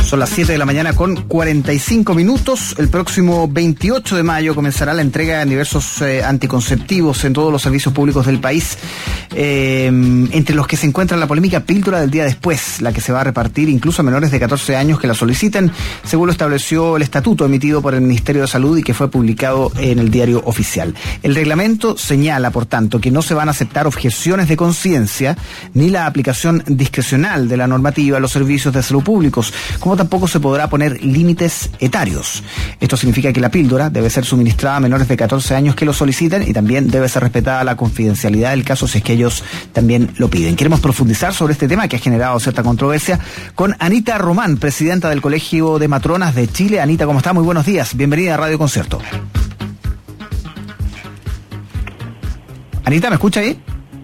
Son las 7 de la mañana con 45 minutos. El próximo 28 de mayo comenzará la entrega de diversos anticonceptivos en todos los servicios públicos del país, entre los que se encuentra la polémica píldora del día después, la que se va a repartir incluso a menores de 14 años que la soliciten, según lo estableció el estatuto emitido por el Ministerio de Salud y que fue publicado en el Diario Oficial. El reglamento señala, por tanto, que no se van a aceptar objeciones de conciencia ni la aplicación discrecional de la normativa a los servicios de salud públicos, como tampoco se podrá poner límites etarios. Esto significa que la píldora debe ser suministrada a menores de 14 años que lo soliciten y también debe ser respetada la confidencialidad del caso si es que ellos también lo piden. Queremos profundizar sobre este tema que ha generado cierta controversia con Anita Román, presidenta del Colegio de Matronas de Chile. Anita, ¿cómo está? Muy buenos días. Bienvenida a Radio Concierto. Anita, ¿me escucha ahí?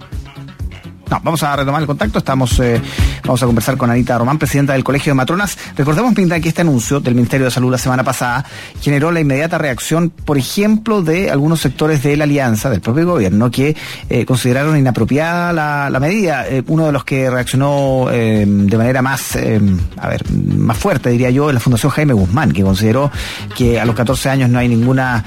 No, vamos a retomar el contacto. Vamos a conversar con Anita Román, presidenta del Colegio de Matronas. Recordemos, Pinta, que este anuncio del Ministerio de Salud la semana pasada generó la inmediata reacción, por ejemplo, de algunos sectores de la Alianza, del propio gobierno, que consideraron inapropiada la medida. Uno de los que reaccionó de manera más fuerte, diría yo, es la Fundación Jaime Guzmán, que consideró que a los 14 años no hay ninguna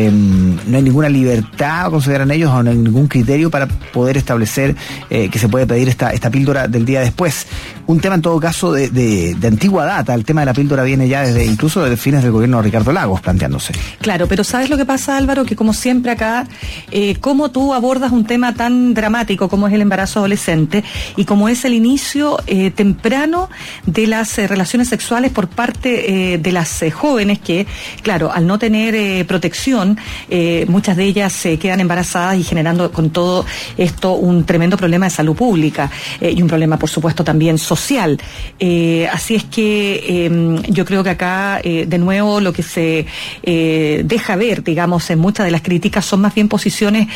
libertad, consideran ellos, o no hay ningún criterio para poder establecer que se puede pedir esta píldora del día después. Un tema en todo caso de antigua data. El tema de la píldora viene ya incluso desde fines del gobierno de Ricardo Lagos planteándose. Claro, pero ¿sabes lo que pasa, Álvaro? Que como siempre acá, cómo tú abordas un tema tan dramático como es el embarazo adolescente y como es el inicio temprano de las relaciones sexuales por parte de las jóvenes que, claro, al no tener protección, muchas de ellas se quedan embarazadas y generando con todo esto un tremendo problema de salud pública y un problema, por supuesto, también social. Así es que yo creo que acá, de nuevo, lo que se deja ver, digamos, en muchas de las críticas son más bien posiciones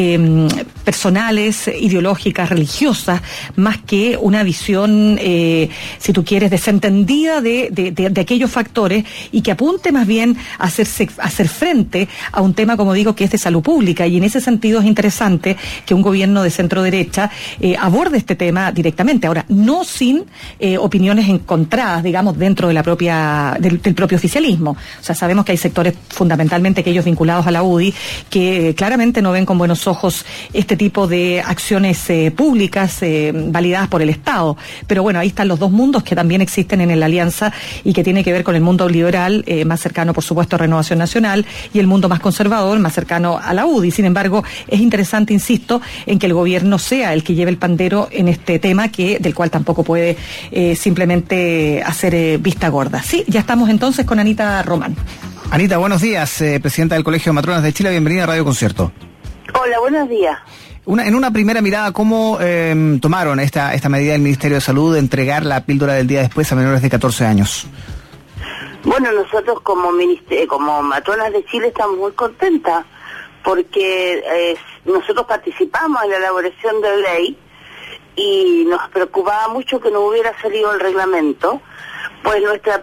personales, ideológicas, religiosas, más que una visión, si tú quieres, desentendida de aquellos factores y que apunte más bien a hacer frente a un tema, como digo, que es de salud pública. Y en ese sentido es interesante que un gobierno de centro derecha aborde este tema directamente. Ahora, no sin opiniones encontradas, digamos, dentro de la del propio oficialismo. O sea, sabemos que hay sectores, fundamentalmente aquellos vinculados a la UDI, que claramente no ven con buenos ojos este tipo de acciones públicas validadas por el Estado. Pero bueno, ahí están los dos mundos que también existen en la Alianza y que tiene que ver con el mundo liberal, más cercano, por supuesto, a Renovación Nacional, y el mundo más conservador, más cercano a la UDI. Sin embargo, es interesante, insisto, en que el gobierno sea el que lleve el pandero en este tema, del cual tampoco puede simplemente hacer vista gorda. Sí, ya estamos entonces con Anita Román. Anita, buenos días, presidenta del Colegio de Matronas de Chile, bienvenida a Radio Concierto. Hola, buenos días. En una primera mirada, ¿cómo tomaron esta medida del Ministerio de Salud de entregar la píldora del día después a menores de 14 años? Bueno, nosotros como Matronas de Chile estamos muy contentas porque nosotros participamos en la elaboración de la ley y nos preocupaba mucho que no hubiera salido el reglamento, pues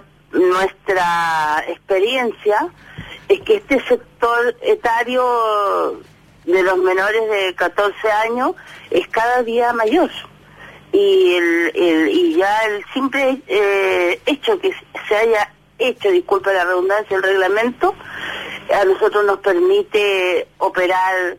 nuestra experiencia es que este sector etario de los menores de 14 años es cada día mayor y ya el simple hecho que se haya hecho, disculpa la redundancia, el reglamento a nosotros nos permite operar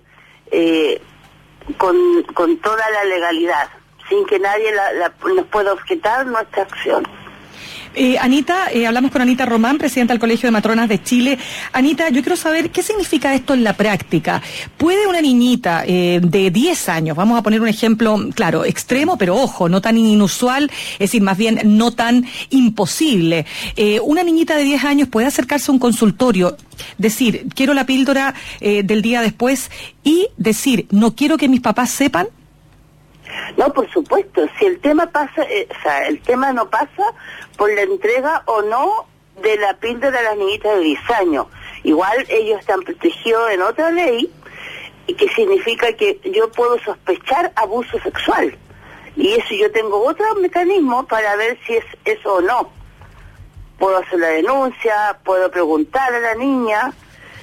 con toda la legalidad, sin que nadie nos pueda objetar nuestra acción. Anita, hablamos con Anita Román, presidenta del Colegio de Matronas de Chile. Anita, yo quiero saber qué significa esto en la práctica. ¿Puede una niñita de 10 años, vamos a poner un ejemplo, claro, extremo, pero ojo, no tan inusual, es decir, más bien no tan imposible, una niñita de 10 años puede acercarse a un consultorio, decir, quiero la píldora del día después y decir, no quiero que mis papás sepan? No, por supuesto, si el tema pasa, el tema no pasa por la entrega o no de la píldora a las niñitas de 10 años. Igual ellos están protegidos en otra ley, y que significa que yo puedo sospechar abuso sexual. Y eso yo tengo otro mecanismo para ver si es eso o no. Puedo hacer la denuncia, puedo preguntar a la niña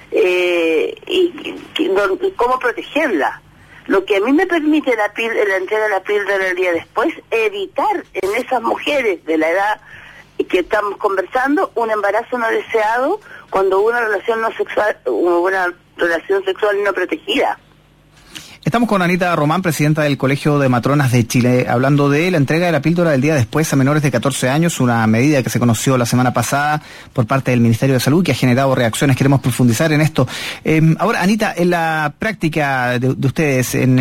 cómo protegerla. Lo que a mí me permite la entrega de la píldora el día después, evitar en esas mujeres de la edad que estamos conversando, un embarazo no deseado cuando hubo una relación sexual no protegida. Estamos con Anita Román, presidenta del Colegio de Matronas de Chile, hablando de la entrega de la píldora del día después a menores de 14 años, una medida que se conoció la semana pasada por parte del Ministerio de Salud, que ha generado reacciones. Queremos profundizar en esto. Ahora, Anita, en la práctica de ustedes, en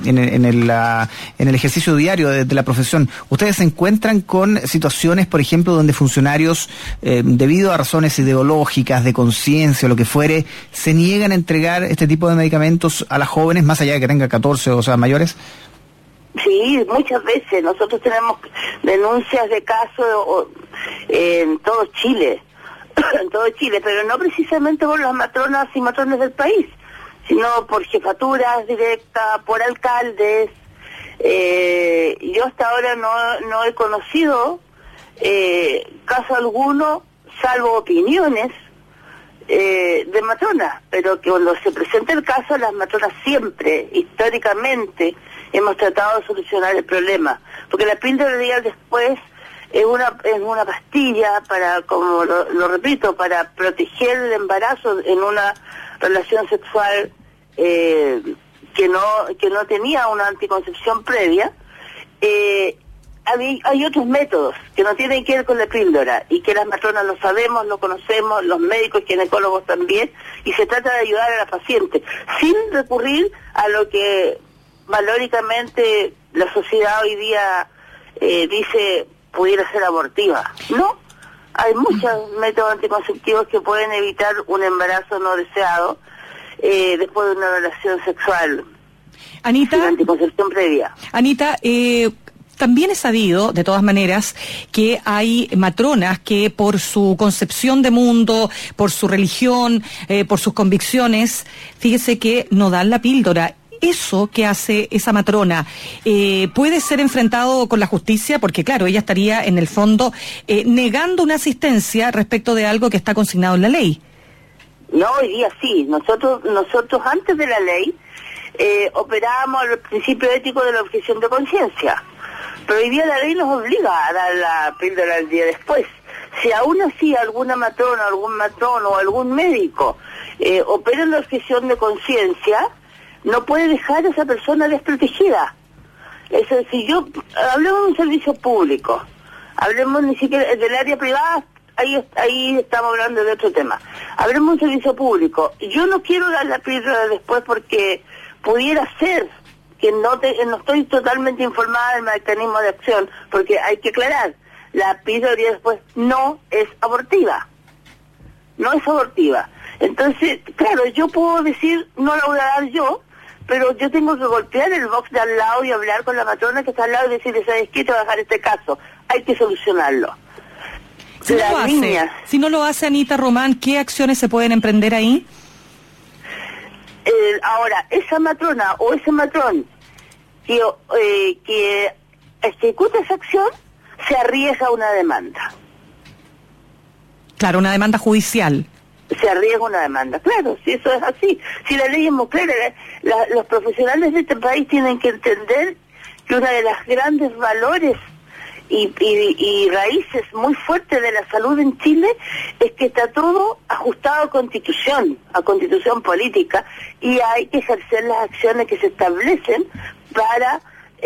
el ejercicio diario de la profesión, ¿ustedes se encuentran con situaciones, por ejemplo, donde funcionarios, debido a razones ideológicas, de conciencia o lo que fuere, se niegan a entregar este tipo de medicamentos a las jóvenes, más allá de que tenga 14 o sea mayores? Sí, muchas veces. Nosotros tenemos denuncias de casos en todo Chile, pero no precisamente por las matronas y matrones del país, sino por jefaturas directas, por alcaldes. Yo hasta ahora no he conocido caso alguno, salvo opiniones de matronas, pero que cuando se presenta el caso, las matronas siempre, históricamente, hemos tratado de solucionar el problema, porque la píldora del día después es una pastilla para, como lo repito, para proteger el embarazo en una relación sexual que no tenía una anticoncepción previa. Hay otros métodos que no tienen que ver con la píldora y que las matronas lo sabemos, lo conocemos, los médicos y ginecólogos también, y se trata de ayudar a la paciente sin recurrir a lo que valóricamente la sociedad hoy día dice pudiera ser abortiva. No, hay muchos métodos anticonceptivos que pueden evitar un embarazo no deseado después de una relación sexual. Anita, sin anticoncepción previa. Anita, también es sabido, de todas maneras, que hay matronas que por su concepción de mundo, por su religión, por sus convicciones, fíjese que no dan la píldora. Eso que hace esa matrona puede ser enfrentado con la justicia, porque claro, ella estaría en el fondo negando una asistencia respecto de algo que está consignado en la ley. No, hoy día sí. Nosotros antes de la ley operábamos el principio ético de la objeción de conciencia. Pero hoy día la ley nos obliga a dar la píldora el día después. Si aún así alguna matrona, algún matrono o algún médico opera en la objeción de conciencia, no puede dejar a esa persona desprotegida. Es decir, hablemos de un servicio público, hablemos ni siquiera del área privada, ahí estamos hablando de otro tema. Hablemos de un servicio público. Yo no quiero dar la píldora después porque pudiera ser que no estoy totalmente informada del mecanismo de acción, porque hay que aclarar, la píldora después no es abortiva. No es abortiva. Entonces, claro, yo puedo decir, no la voy a dar yo, pero yo tengo que golpear el box de al lado y hablar con la matrona que está al lado y decirle, ¿sabes qué? Te va a dejar este caso. Hay que solucionarlo. Si no lo hace Anita Román, ¿qué acciones se pueden emprender ahí? Ahora, esa matrona o ese matrón que ejecuta esa acción se arriesga a una demanda. Claro, una demanda judicial. Se arriesga una demanda, claro, si eso es así. Si la ley es muy clara, los profesionales de este país tienen que entender que una de las grandes valores y raíces muy fuertes de la salud en Chile es que está todo ajustado a constitución política, y hay que ejercer las acciones que se establecen para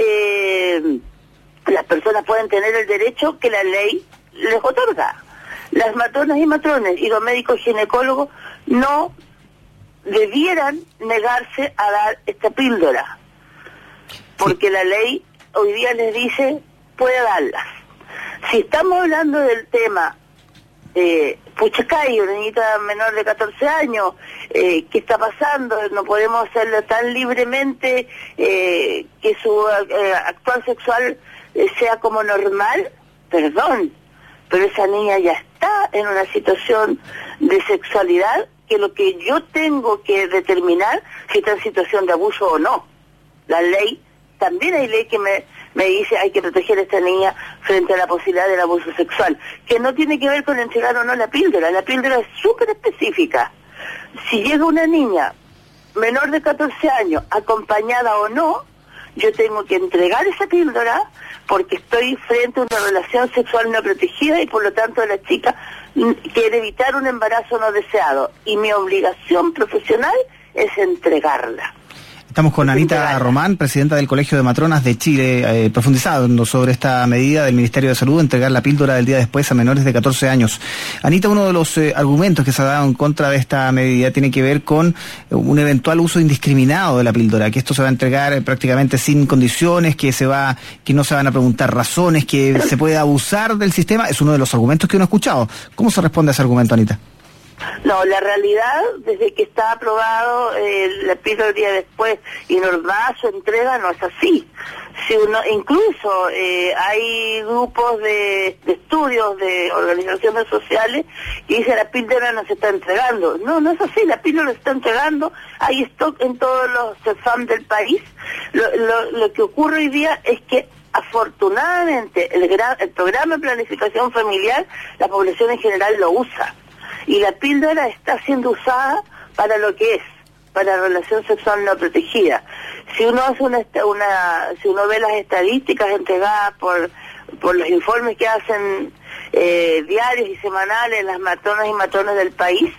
las personas pueden tener el derecho que la ley les otorga. Las matronas y matrones y los médicos ginecólogos no debieran negarse a dar esta píldora, porque la ley hoy día les dice puede darlas. Si estamos hablando del tema Puchacay, una niñita menor de 14 años, ¿qué está pasando? No podemos hacerlo tan libremente que su actuar sexual sea como normal, perdón, pero esa niña ya está en una situación de sexualidad que lo que yo tengo que determinar si está en situación de abuso o no. La ley, también hay ley que me dice hay que proteger a esta niña frente a la posibilidad del abuso sexual, que no tiene que ver con entregar o no la píldora es súper específica. Si llega una niña menor de 14 años, acompañada o no, yo tengo que entregar esa píldora porque estoy frente a una relación sexual no protegida y por lo tanto la chica quiere evitar un embarazo no deseado y mi obligación profesional es entregarla. Estamos con Anita Román, presidenta del Colegio de Matronas de Chile, profundizando sobre esta medida del Ministerio de Salud, entregar la píldora del día después a menores de 14 años. Anita, uno de los argumentos que se ha dado en contra de esta medida tiene que ver con un eventual uso indiscriminado de la píldora, que esto se va a entregar prácticamente sin condiciones, que no se van a preguntar razones, que se puede abusar del sistema. Es uno de los argumentos que uno ha escuchado. ¿Cómo se responde a ese argumento, Anita? No, la realidad, desde que está aprobado la píldora el día después y normal su entrega, no es así. Si uno, incluso hay grupos de estudios de organizaciones sociales que dicen la píldora no se está entregando. No, no es así, la píldora se está entregando, hay stock en todos los CEFAM del país. Lo que ocurre hoy día es que afortunadamente el programa de planificación familiar, la población en general lo usa. Y la píldora está siendo usada para lo que es, para relación sexual no protegida. Si uno hace si uno ve las estadísticas entregadas por los informes que hacen diarios y semanales las matronas y matrones del país,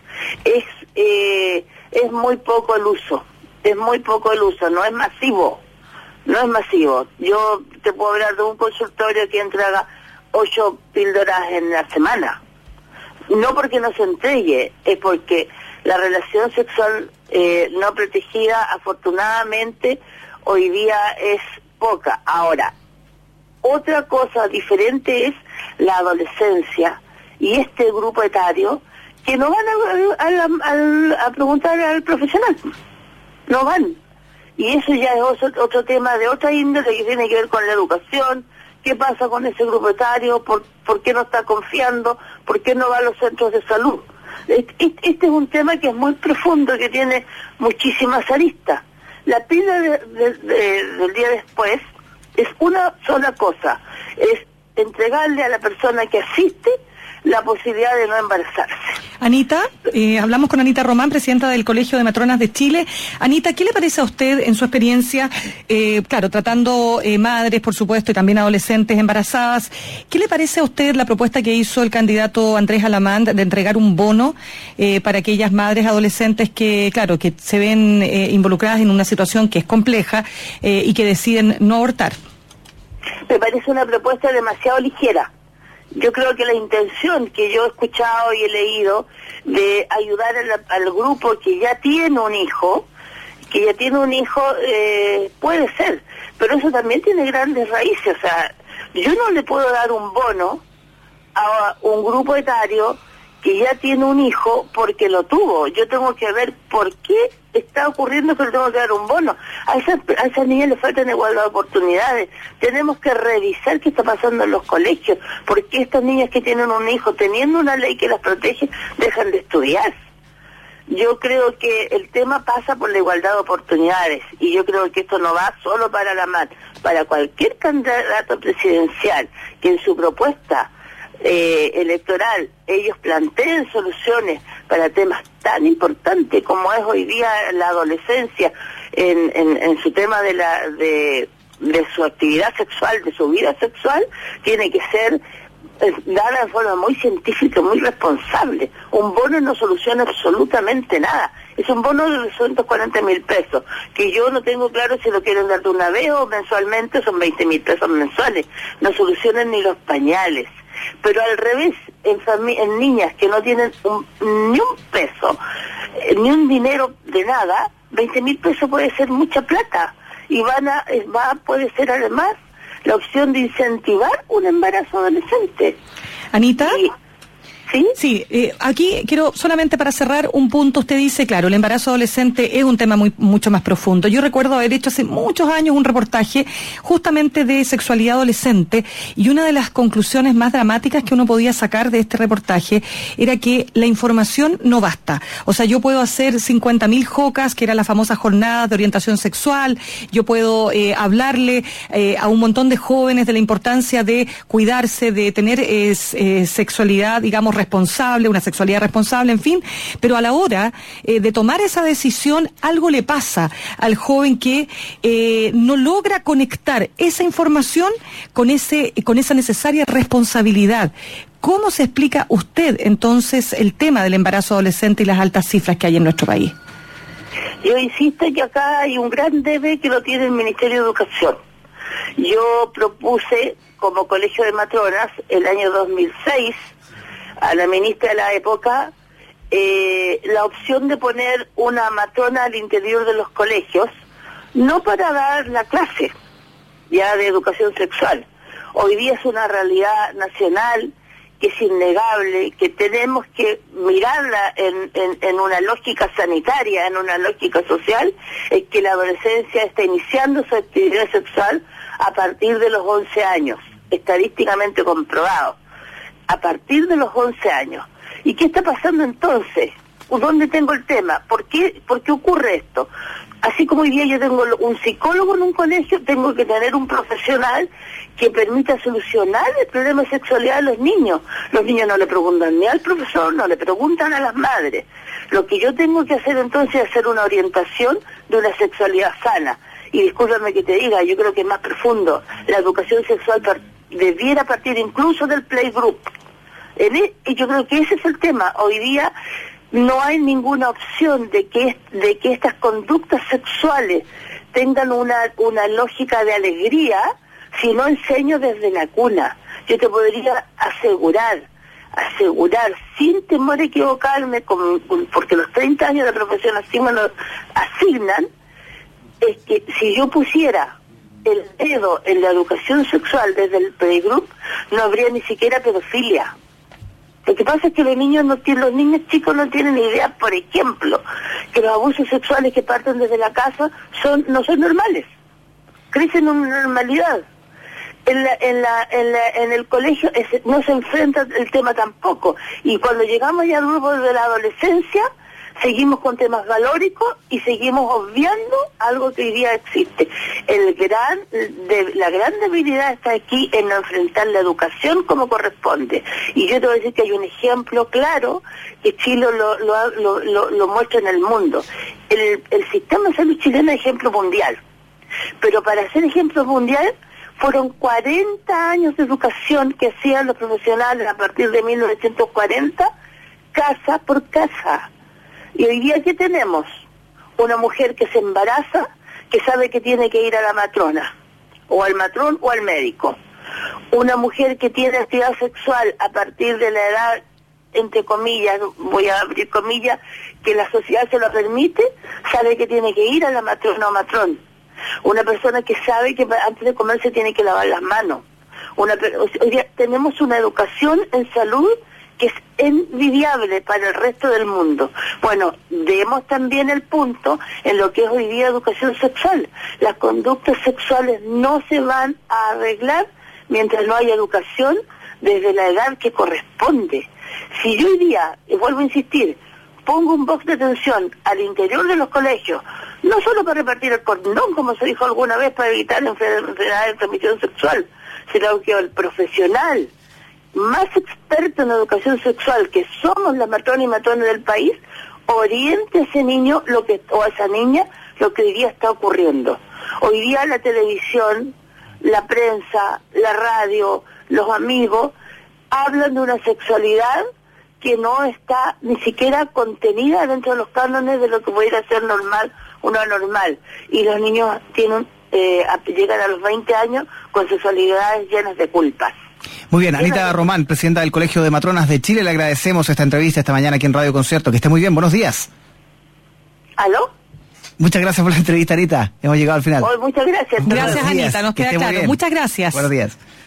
es muy poco el uso. Es muy poco el uso, no es masivo. No es masivo. Yo te puedo hablar de un consultorio que entrega 8 píldoras en la semana. No porque no se entregue, es porque la relación sexual no protegida, afortunadamente, hoy día es poca. Ahora, otra cosa diferente es la adolescencia y este grupo etario que no van a preguntar al profesional. No van. Y eso ya es otro tema de otra índole que tiene que ver con la educación. ¿Qué pasa con ese grupo etario? ¿Por qué no está confiando? ¿Por qué no va a los centros de salud? Este es un tema que es muy profundo, que tiene muchísimas aristas. La píldora del día después es una sola cosa, es entregarle a la persona que asiste la posibilidad de no embarazarse. Anita, hablamos con Anita Román, presidenta del Colegio de Matronas de Chile. Anita, ¿qué le parece a usted en su experiencia, claro, tratando madres, por supuesto, y también adolescentes embarazadas? ¿Qué le parece a usted la propuesta que hizo el candidato Andrés Alamán de entregar un bono para aquellas madres adolescentes que, claro, que se ven involucradas en una situación que es compleja y que deciden no abortar? Me parece una propuesta demasiado ligera. Yo creo que la intención que yo he escuchado y he leído de ayudar al grupo que ya tiene un hijo, puede ser, pero eso también tiene grandes raíces. O sea, yo no le puedo dar un bono a un grupo etario que ya tiene un hijo porque lo tuvo. Yo tengo que ver por qué está ocurriendo que le tengo que dar un bono. A esas niñas les faltan igualdad de oportunidades. Tenemos que revisar qué está pasando en los colegios, porque estas niñas que tienen un hijo, teniendo una ley que las protege, dejan de estudiar. Yo creo que el tema pasa por la igualdad de oportunidades, y yo creo que esto no va solo para la MAT, para cualquier candidato presidencial que en su propuesta electoral ellos planteen soluciones para temas tan importantes como es hoy día la adolescencia en su tema de su actividad sexual, de su vida sexual, tiene que ser dada de forma muy científica, muy responsable. Un bono no soluciona absolutamente nada. Es un bono de 240.000 pesos, que yo no tengo claro si lo quieren dar de una vez o mensualmente, son 20.000 pesos mensuales. No solucionan ni los pañales. Pero al revés, en niñas que no tienen ni un peso, ni un dinero de nada, 20.000 pesos puede ser mucha plata. Y puede ser además la opción de incentivar un embarazo adolescente. Anita. ¿Sí? Sí, aquí quiero solamente para cerrar un punto. Usted dice, claro, el embarazo adolescente es un tema mucho más profundo. Yo recuerdo haber hecho hace muchos años un reportaje justamente de sexualidad adolescente, y una de las conclusiones más dramáticas que uno podía sacar de este reportaje era que la información no basta. O sea, yo puedo hacer 50.000 jocas, que era la famosa jornada de orientación sexual, yo puedo hablarle a un montón de jóvenes de la importancia de cuidarse, de tener sexualidad, digamos, responsable, una sexualidad responsable, en fin, pero a la hora de tomar esa decisión, algo le pasa al joven que no logra conectar esa información con esa necesaria responsabilidad. ¿Cómo se explica usted entonces el tema del embarazo adolescente y las altas cifras que hay en nuestro país? Yo insisto que acá hay un gran debe que lo tiene el Ministerio de Educación. Yo propuse como Colegio de Matronas el año 2006 a la ministra de la época la opción de poner una matrona al interior de los colegios, no para dar la clase ya de educación sexual. Hoy día es una realidad nacional que es innegable, que tenemos que mirarla en una lógica sanitaria, en una lógica social, es que la adolescencia está iniciando su actividad sexual a partir de los 11 años, estadísticamente comprobado, a partir de los 11 años. ¿Y qué está pasando entonces? ¿Dónde tengo el tema? ¿Por qué ocurre esto? Así como hoy día yo tengo un psicólogo en un colegio, tengo que tener un profesional que permita solucionar el problema de sexualidad de los niños. Los niños no le preguntan ni al profesor, no le preguntan a las madres. Lo que yo tengo que hacer entonces es hacer una orientación de una sexualidad sana. Y discúlpame que te diga, yo creo que es más profundo. La educación sexual debiera partir incluso del playgroup. Y yo creo que ese es el tema. Hoy día no hay ninguna opción de que estas conductas sexuales tengan una lógica de alegría si no enseño desde la cuna. Yo te podría asegurar, sin temor a equivocarme, porque los 30 años de profesión así me lo asignan, es que si yo pusiera el dedo en la educación sexual desde el playgroup, no habría ni siquiera pedofilia. Lo que pasa es que los niños chicos no tienen idea, por ejemplo, que los abusos sexuales que parten desde la casa no son normales. Crecen en una normalidad. En el colegio no se enfrenta el tema tampoco. Y cuando llegamos ya al grupo de la adolescencia, seguimos con temas valóricos y seguimos obviando algo que hoy día existe. La gran debilidad está aquí en no enfrentar la educación como corresponde. Y yo te voy a decir que hay un ejemplo claro que Chile lo muestra en el mundo. El sistema de salud chileno es ejemplo mundial. Pero para ser ejemplo mundial fueron 40 años de educación que hacían los profesionales a partir de 1940, casa por casa. Y hoy día, ¿qué tenemos? Una mujer que se embaraza, que sabe que tiene que ir a la matrona, o al matrón o al médico. Una mujer que tiene actividad sexual a partir de la edad, entre comillas, voy a abrir comillas, que la sociedad se lo permite, sabe que tiene que ir a la matrona o matrón. Una persona que sabe que antes de comer se tiene que lavar las manos. Hoy día tenemos una educación en salud que es envidiable para el resto del mundo. Bueno, vemos también el punto en lo que es hoy día educación sexual. Las conductas sexuales no se van a arreglar mientras no haya educación desde la edad que corresponde. Si yo hoy día, y vuelvo a insistir, pongo un box de atención al interior de los colegios, no solo para repartir el condón, como se dijo alguna vez, para evitar enfermedades de transmisión sexual, sino que el profesional más experto en educación sexual, que somos las matronas y matrones del país, oriente a ese niño o a esa niña lo que hoy día está ocurriendo. Hoy día la televisión, la prensa, la radio, los amigos, hablan de una sexualidad que no está ni siquiera contenida dentro de los cánones de lo que pudiera ser normal o no normal. Y los niños llegan a los 20 años con sexualidades llenas de culpas. Muy bien, Anita Román, presidenta del Colegio de Matronas de Chile, le agradecemos esta entrevista esta mañana aquí en Radio Concierto. Que esté muy bien, buenos días. ¿Aló? Muchas gracias por la entrevista, Anita. Hemos llegado al final. Muchas gracias. Gracias, Anita, nos queda claro. Muchas gracias. Buenos días.